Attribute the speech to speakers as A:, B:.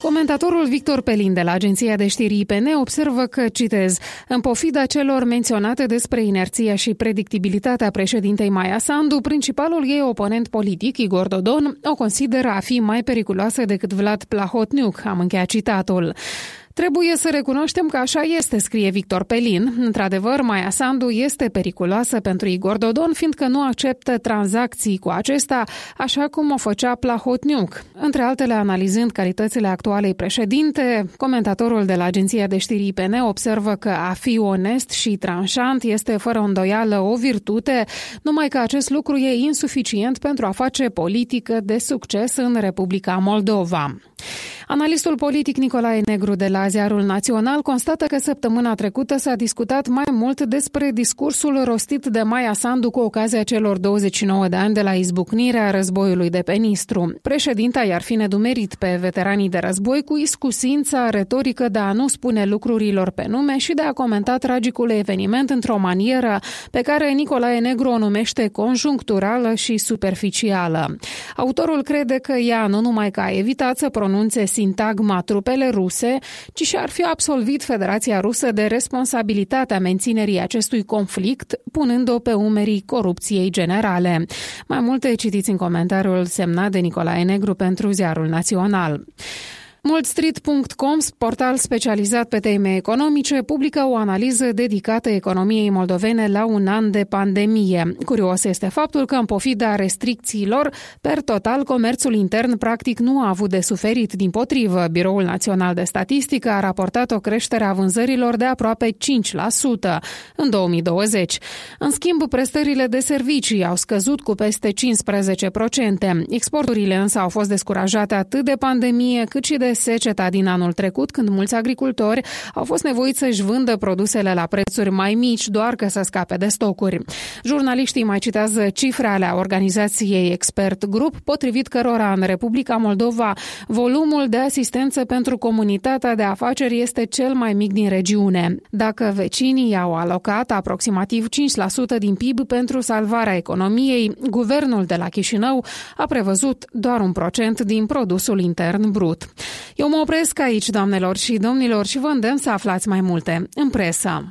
A: Comentatorul Victor Pelin de la agenția de știri IPN observă că, citez, în pofida celor menționate despre inerția și predictibilitatea președintei Maia Sandu, principalul ei oponent politic, Igor Dodon, o consideră a fi mai periculoasă decât Vlad Plahotniuc, am încheiat citatul. Trebuie să recunoaștem că așa este, scrie Victor Pelin. Într-adevăr, Maia Sandu este periculoasă pentru Igor Dodon, fiindcă nu acceptă tranzacții cu acesta, așa cum o făcea Plahotniuc. Între altele, analizând calitățile actualei președinte, comentatorul de la agenția de știri IPN observă că a fi onest și tranșant este fără îndoială o virtute, numai că acest lucru e insuficient pentru a face politică de succes în Republica Moldova. Analistul politic Nicolae Negru de la Ziarul Național constată că săptămâna trecută s-a discutat mai mult despre discursul rostit de Maia Sandu cu ocazia celor 29 de ani de la izbucnirea războiului de pe Nistru. Președinta i-ar fi nedumerit pe veteranii de război cu iscusința retorică de a nu spune lucrurilor pe nume și de a comenta tragicul eveniment într-o manieră pe care Nicolae Negru o numește conjuncturală și superficială. Autorul crede că ea nu numai că a evitat să pronunțe sintagma trupele ruse, ci și-ar fi absolvit Federația Rusă de responsabilitatea menținerii acestui conflict, punând-o pe umerii corupției generale. Mai multe citiți în comentariul semnat de Nicolae Negru pentru Ziarul Național. Multstreet.com, portal specializat pe teme economice, publică o analiză dedicată economiei moldovene la un an de pandemie. Curios este faptul că, în pofida restricțiilor, per total, comerțul intern practic nu a avut de suferit. Dimpotrivă, Biroul Național de Statistică a raportat o creștere a vânzărilor de aproape 5% în 2020. În schimb, prestările de servicii au scăzut cu peste 15%. Exporturile însă au fost descurajate atât de pandemie cât și de seceta din anul trecut, când mulți agricultori au fost nevoiți să-și vândă produsele la prețuri mai mici, doar că să scape de stocuri. Jurnaliștii mai citează cifre ale organizației Expert Group, potrivit cărora în Republica Moldova volumul de asistență pentru comunitatea de afaceri este cel mai mic din regiune. Dacă vecinii au alocat aproximativ 5% din PIB pentru salvarea economiei, guvernul de la Chișinău a prevăzut doar 1% din produsul intern brut. Eu mă opresc aici, doamnelor și domnilor, și vă îndemn să aflați mai multe în presă.